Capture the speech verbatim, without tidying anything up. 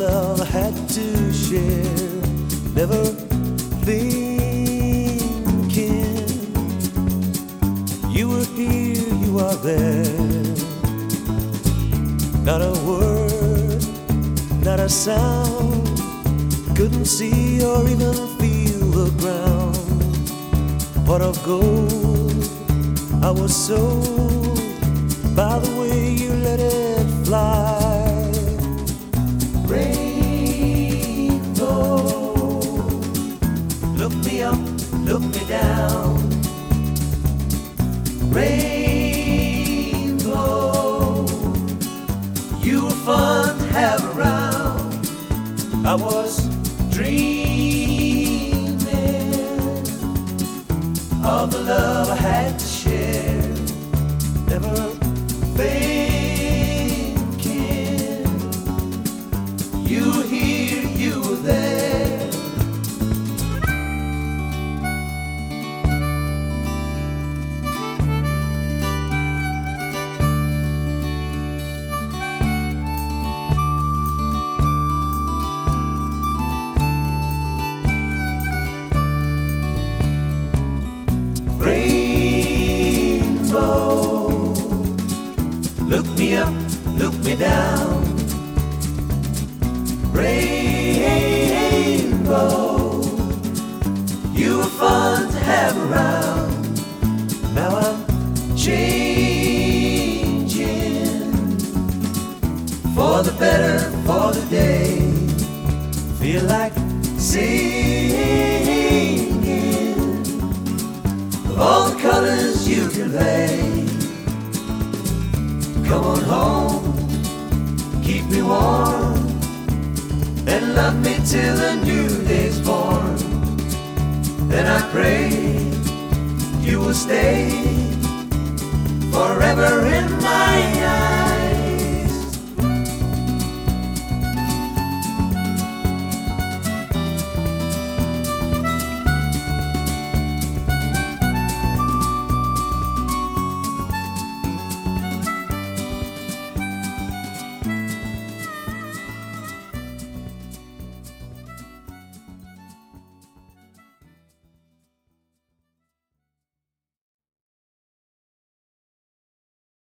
love I had to share. Never thinking you were here, you are there. Not a word, not a sound, couldn't see or even feel the ground. Pot of gold, I was sold by the way you let it fly. Rainbow, look me up, look me down. Rainbow, you were fun to have around. I was dreaming of the love I had to share. Never thinking you were here, you were there. Rainbow, look me up, look me down. Rainbow, you were fun to have around. Now I'm changing for the better, for the day. Feel like singing of all the colors you convey. Come on home, keep me warm, and love me till the new day's born. Then I pray you will stay forever in my